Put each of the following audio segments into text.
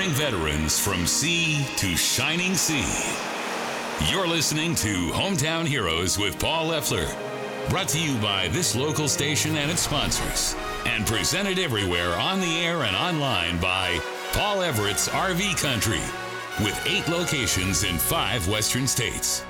Honoring veterans from sea to shining sea. You're listening to Hometown Heroes with Paul Leffler. Brought to you by this local station and its sponsors. And presented everywhere on the air and online by Paul Everett's RV Country, with 8 locations in 5 western states.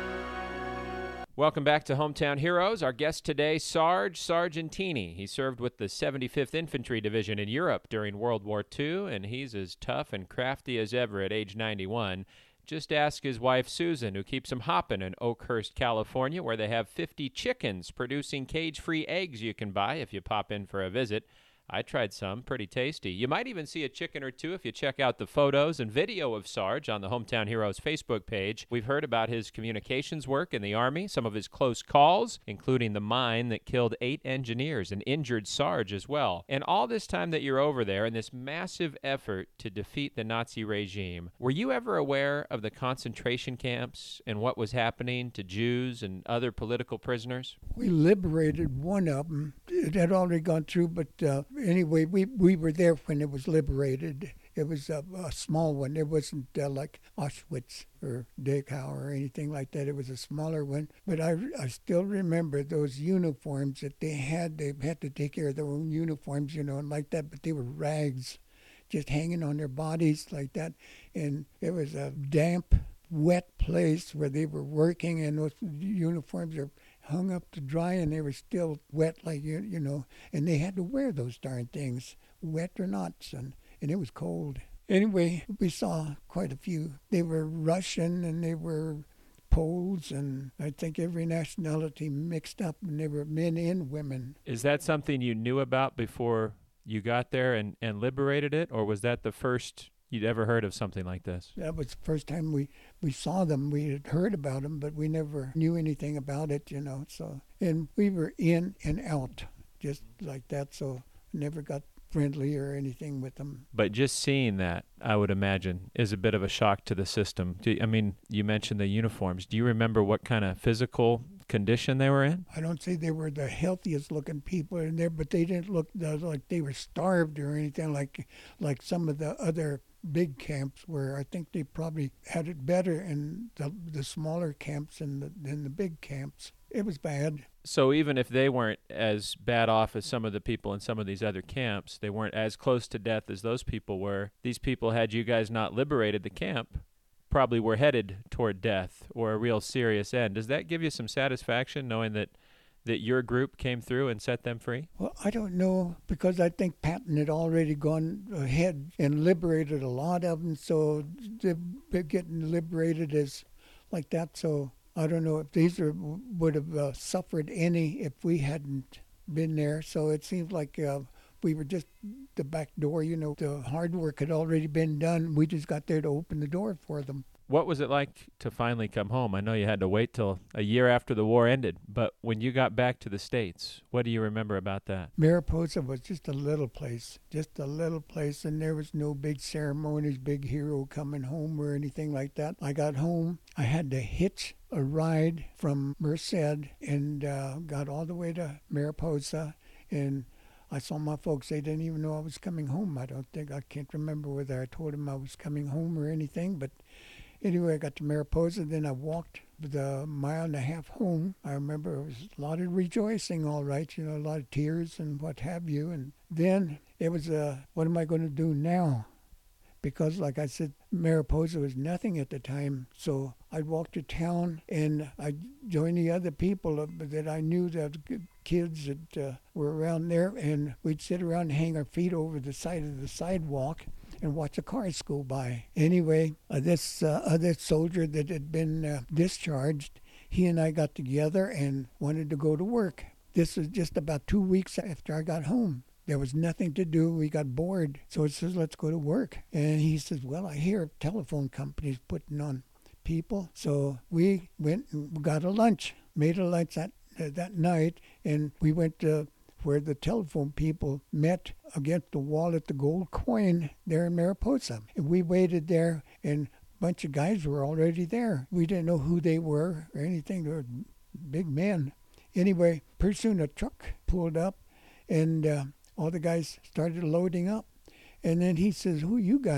Welcome back to Hometown Heroes. Our guest today, Sarge Sargentini. He served with the 75th Infantry Division in Europe during World War II, and he's as tough and crafty as ever at age 91. Just ask his wife, Susan, who keeps him hopping in Oakhurst, California, where they have 50 chickens producing cage-free eggs you can buy if you pop in for a visit. I tried some, pretty tasty. You might even see a chicken or two if you check out the photos and video of Sarge on the Hometown Heroes Facebook page. We've heard about his communications work in the Army, some of his close calls, including the mine that killed 8 engineers and injured Sarge as well. And all this time that you're over there in this massive effort to defeat the Nazi regime, were you ever aware of the concentration camps and what was happening to Jews and other political prisoners? We liberated one of them. It had already gone through, but anyway, we were there when it was liberated. It was a small one. It wasn't like Auschwitz or Dachau or anything like that. It was a smaller one. But I still remember those uniforms that they had. They had to take care of their own uniforms, and like that. But they were rags just hanging on their bodies like that. And it was a damp, wet place where they were working, and those uniforms are hung up to dry, and they were still wet, like and they had to wear those darn things, wet or not, and it was cold. Anyway, we saw quite a few. They were Russian, and they were Poles, and I think every nationality mixed up, and they were men and women. Is that something you knew about before you got there and liberated it, or was that the first you'd ever heard of something like this? That was the first time we saw them. We had heard about them, but we never knew anything about it, So, and we were in and out just like that, so never got friendly or anything with them. But just seeing that, I would imagine, is a bit of a shock to the system. I mean, you mentioned the uniforms. Do you remember what kind of physical condition they were in? I don't say they were the healthiest looking people in there, but they didn't look like they were starved or anything like some of the other big camps, where I think they probably had it better in the smaller camps than the big camps. It was bad. So even if they weren't as bad off as some of the people in some of these other camps, they weren't as close to death as those people were. These people, had you guys not liberated the camp, probably were headed toward death or a real serious end. Does that give you some satisfaction, knowing that your group came through and set them free? Well, I don't know, because I think Patton had already gone ahead and liberated a lot of them, so they're getting liberated as like that. So I don't know if these would have suffered any if we hadn't been there. So it seems like we were just the back door, the hard work had already been done. We just got there to open the door for them. What was it like to finally come home? I know you had to wait till a year after the war ended, but when you got back to the States, what do you remember about that? Mariposa was just a little place, and there was no big ceremonies, big hero coming home or anything like that. I got home, I had to hitch a ride from Merced and got all the way to Mariposa, and I saw my folks. They didn't even know I was coming home. I can't remember whether I told them I was coming home or anything, but anyway, I got to Mariposa, then I walked the 1.5 miles home. I remember it was a lot of rejoicing, all right, a lot of tears and what have you. And then it was, what am I going to do now? Because, like I said, Mariposa was nothing at the time. So I'd walk to town, and I'd join the other people that I knew, the kids that were around there, and we'd sit around and hang our feet over the side of the sidewalk and watch the cars go by. Anyway, this other soldier that had been discharged, he and I got together and wanted to go to work. This was just about 2 weeks after I got home. There was nothing to do. We got bored. So it says, let's go to work. And he says, well, I hear telephone companies putting on people. So we went and got a lunch, made a lunch that night, and we went to where the telephone people met against the wall at the Gold Coin there in Mariposa. And we waited there, and a bunch of guys were already there. We didn't know who they were or anything. They were big men. Anyway, pretty soon a truck pulled up, and all the guys started loading up. And then he says, who are you guys?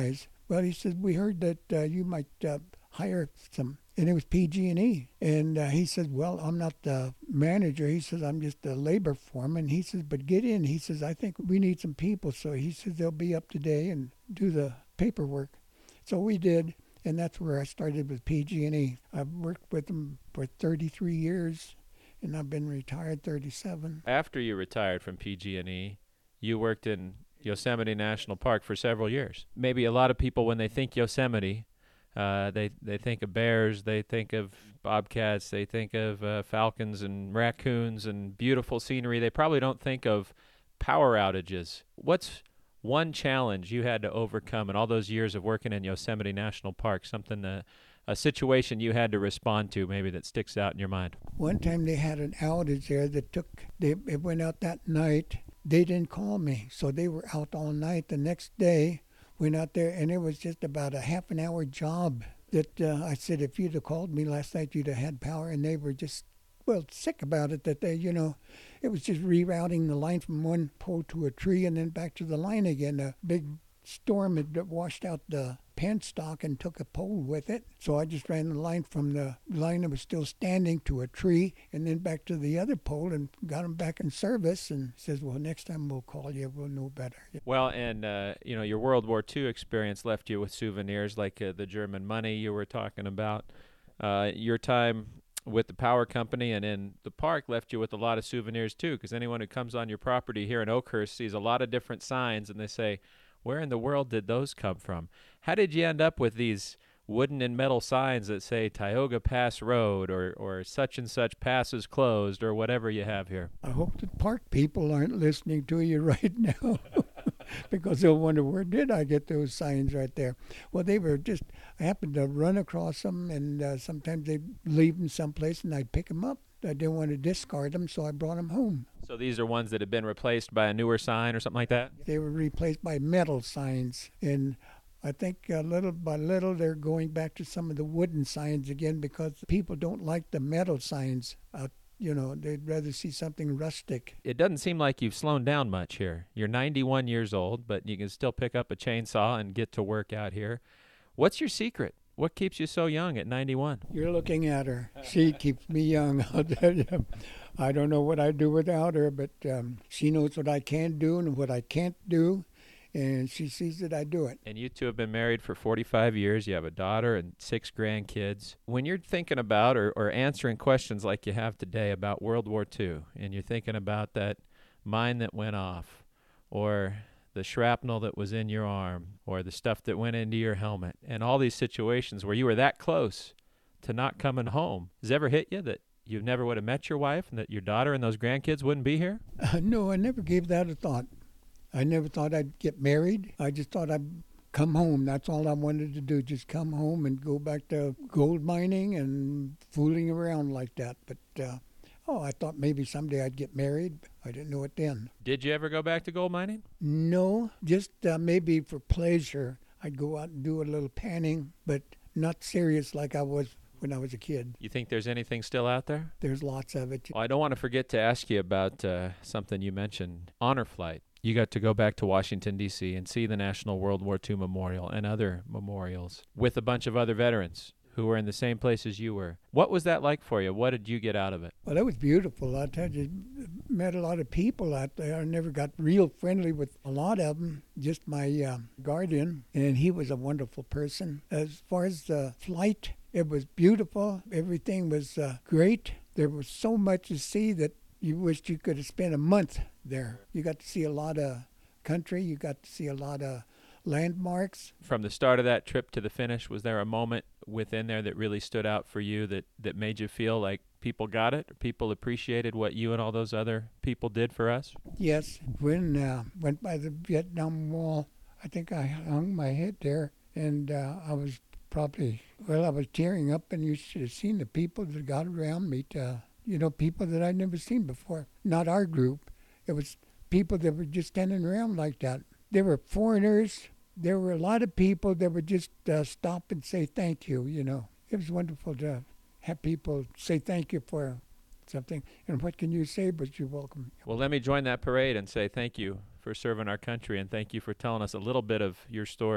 Well, he said, we heard that you might hire some, and it was PG&E. And he said, well, I'm not the manager. He says, I'm just the labor foreman. He says, but get in. He says, I think we need some people. So he says, they'll be up today and do the paperwork. So we did, and that's where I started with PG&E. I've worked with them for 33 years, and I've been retired 37. After you retired from PG&E, you worked in Yosemite National Park for several years. Maybe a lot of people, when they think Yosemite, they think of bears, they think of bobcats, they think of falcons and raccoons and beautiful scenery. They probably don't think of power outages. What's one challenge you had to overcome in all those years of working in Yosemite National Park, something, a situation you had to respond to maybe that sticks out in your mind? One time they had an outage there that it went out that night. They didn't call me, so they were out all night. The next day, went out there, and it was just about a half an hour job that I said, if you'd have called me last night, you'd have had power. And they were just, well, sick about it, that they, it was just rerouting the line from one pole to a tree and then back to the line again. A big storm had washed out the penstock and took a pole with it. So I just ran the line from the line that was still standing to a tree and then back to the other pole and got them back in service, and says, well, next time we'll call you. We'll know better. Well, and, your World War II experience left you with souvenirs like the German money you were talking about. Your time with the power company and in the park left you with a lot of souvenirs too, because anyone who comes on your property here in Oakhurst sees a lot of different signs and they say, where in the world did those come from? How did you end up with these wooden and metal signs that say Tioga Pass Road or such and such pass is closed or whatever you have here? I hope the park people aren't listening to you right now because they'll wonder, where did I get those signs right there? Well, they were just, I happened to run across them, and sometimes they'd leave them someplace and I'd pick them up. I didn't want to discard them, so I brought them home. So these are ones that have been replaced by a newer sign or something like that? They were replaced by metal signs, and I think little by little they're going back to some of the wooden signs again because people don't like the metal signs. They'd rather see something rustic. It doesn't seem like you've slowed down much here. You're 91 years old, but you can still pick up a chainsaw and get to work out here. What's your secret? What keeps you so young at 91? You're looking at her. She keeps me young, I'll tell you. I don't know what I'd do without her, but she knows what I can do and what I can't do, and she sees that I do it. And you two have been married for 45 years. You have a daughter and 6 grandkids. When you're thinking about or answering questions like you have today about World War II, and you're thinking about that mine that went off, or the shrapnel that was in your arm, or the stuff that went into your helmet, and all these situations where you were that close to not coming home, has it ever hit you that you never would have met your wife and that your daughter and those grandkids wouldn't be here? No, I never gave that a thought. I never thought I'd get married. I just thought I'd come home. That's all I wanted to do, just come home and go back to gold mining and fooling around like that. But I thought maybe someday I'd get married. I didn't know it then. Did you ever go back to gold mining? No, just maybe for pleasure. I'd go out and do a little panning, but not serious like I was when I was a kid. You think there's anything still out there? There's lots of it. Well, I don't want to forget to ask you about something you mentioned, Honor Flight. You got to go back to Washington, D.C. and see the National World War II Memorial and other memorials with a bunch of other veterans who were in the same place as you were. What was that like for you? What did you get out of it? Well, it was beautiful. I tell you, met a lot of people out there. I never got real friendly with a lot of them, just my guardian, and he was a wonderful person. As far as the flight, it was beautiful. Everything was great. There was so much to see that you wished you could have spent a month there. You got to see a lot of country. You got to see a lot of landmarks. From the start of that trip to the finish, was there a moment within there that really stood out for you that made you feel like people got it? Or people appreciated what you and all those other people did for us? Yes. When went by the Vietnam Wall, I think I hung my head there, and I was tearing up, and you should have seen the people that got around me, people that I'd never seen before. Not our group. It was people that were just standing around like that. There were foreigners. There were a lot of people that would just stop and say thank you, It was wonderful to have people say thank you for something. And what can you say but you're welcome? Well, let me join that parade and say thank you for serving our country, and thank you for telling us a little bit of your story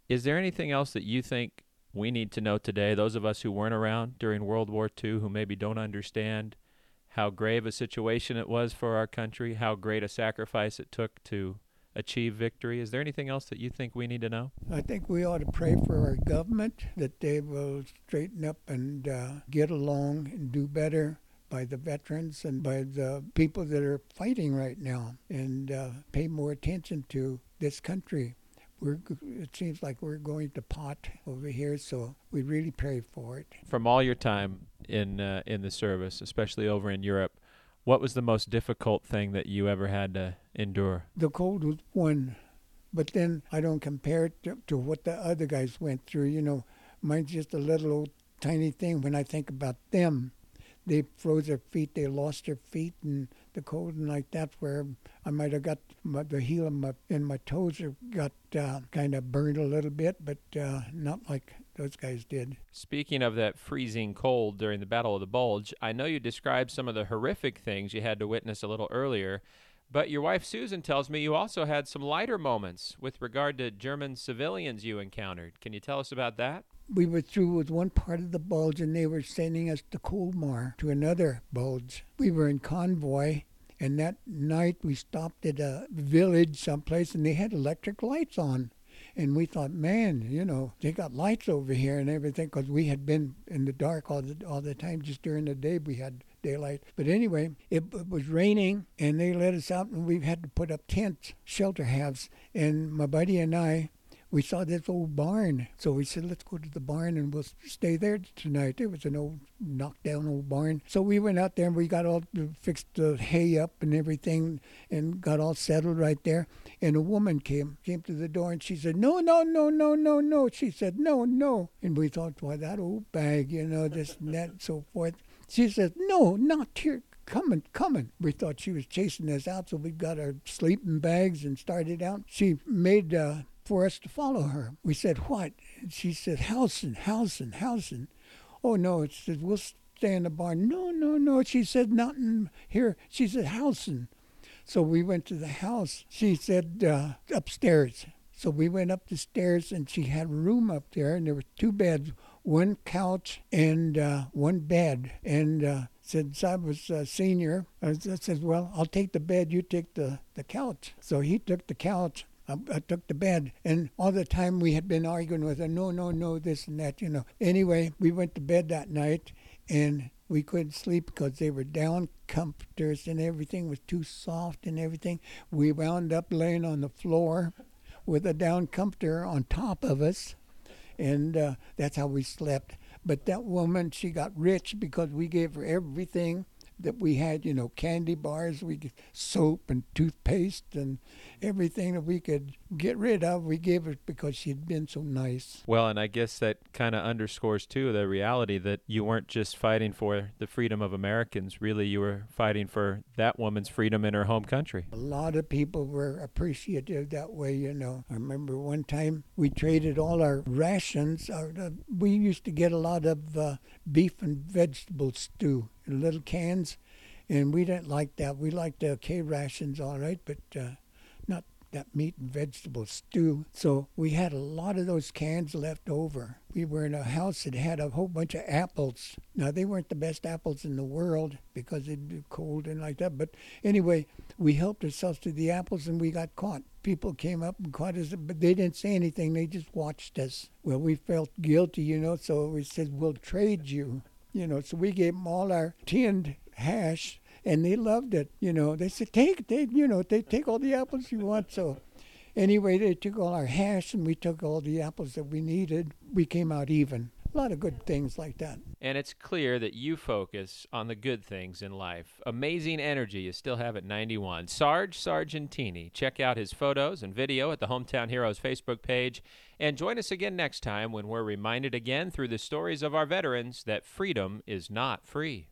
Is there anything else that you think we need to know today, those of us who weren't around during World War II, who maybe don't understand how grave a situation it was for our country, how great a sacrifice it took to achieve victory? Is there anything else that you think we need to know? I think we ought to pray for our government that they will straighten up and get along and do better by the veterans and by the people that are fighting right now, and pay more attention to this country. It seems like we're going to pot over here, so we really pray for it. From all your time in the service, especially over in Europe, what was the most difficult thing that you ever had to endure? The cold was one, but then I don't compare it to what the other guys went through. You know, mine's just a little old tiny thing. When I think about them, they froze their feet, they lost their feet in the cold, and like that's where I might have got the heel of my toes got kind of burned a little bit, but not like those guys did. Speaking of that freezing cold during the Battle of the Bulge, I know you described some of the horrific things you had to witness a little earlier, but your wife Susan tells me you also had some lighter moments with regard to German civilians you encountered. Can you tell us about that? We were through with one part of the bulge, and they were sending us to Colmar, to another bulge. We were in convoy, and that night we stopped at a village someplace, and they had electric lights on. And we thought, man, you know, they got lights over here and everything, because we had been in the dark all the time. Just during the day we had daylight. But anyway, it was raining, and they let us out, and we had to put up tents, shelter halves. And my buddy and I, we saw this old barn, so we said, let's go to the barn and we'll stay there tonight. It was an old, knocked-down old barn. So we went out there and we got all fixed the hay up and everything and got all settled right there. And a woman came to the door, and she said, no. She said, no. And we thought, why, that old bag, you know, this and that and so forth. She said, no, not here. Coming. We thought she was chasing us out, so we got our sleeping bags and started out. She made for us to follow her. We said, what? And she said, Hausen. Oh, no. It said, we'll stay in the barn. No. She said, not in here. She said, Hausen. So we went to the house. She said, upstairs. So we went up the stairs, and she had a room up there, and there were 2 beds, 1 couch and 1 bed. And since I was a senior, I said, well, I'll take the bed, you take the couch. So he took the couch. I took the bed, and all the time we had been arguing with her, no, this and that, you know. Anyway, we went to bed that night, and we couldn't sleep because they were down comforters, and everything was too soft and everything. We wound up laying on the floor with a down comforter on top of us, and that's how we slept. But that woman, she got rich because we gave her everything that we had, you know, candy bars, soap and toothpaste and everything that we could get rid of, we gave her because she'd been so nice. Well, and I guess that kind of underscores, too, the reality that you weren't just fighting for the freedom of Americans. Really, you were fighting for that woman's freedom in her home country. A lot of people were appreciative that way, you know. I remember one time we traded all our rations. We used to get a lot of beef and vegetable stew in little cans, and we didn't like that. We liked the K rations all right, but not that meat and vegetable stew. So we had a lot of those cans left over. We were in a house that had a whole bunch of apples. Now, they weren't the best apples in the world because it'd be cold and like that. But anyway, we helped ourselves to the apples, and we got caught. People came up and caught us, but they didn't say anything. They just watched us. Well, we felt guilty, you know, so we said, we'll trade you. You know, so we gave them all our tinned hash, and they loved it. You know, they said, take all the apples you want. So anyway, they took all our hash, and we took all the apples that we needed. We came out even. A lot of good things like that. And it's clear that you focus on the good things in life. Amazing energy you still have at 91. Sarge Sargentini. Check out his photos and video at the Hometown Heroes Facebook page. And join us again next time when we're reminded again through the stories of our veterans that freedom is not free.